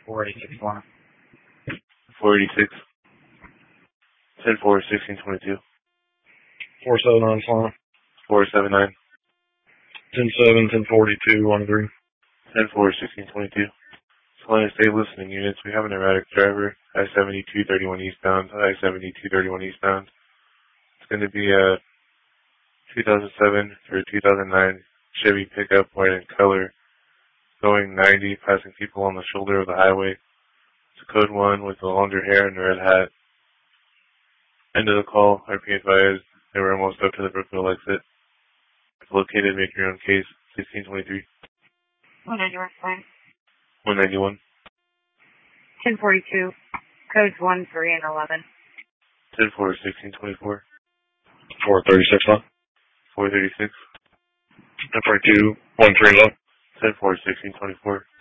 486 1. 486. 10-4, 1622. 479 Slime. 479. 10-7, 1042, 13. 10-4, 1622. Salina, stay listening, units. We have an erratic driver. I-72, 31 eastbound. I-72, 31 eastbound. It's going to be a 2007 or 2009 Chevy pickup, white in color, going 90, passing people on the shoulder of the highway. It's a code 1 with the longer hair and the red hat. End of the call. RP advised. They were almost up to the Brookville exit. It's located. Make your own case. 1623. 191. 191. 1042. Codes 1, 3, and 11. 10-4, 1624. 436 Slime. 436. 1042, 13 low. 10-4, 1624.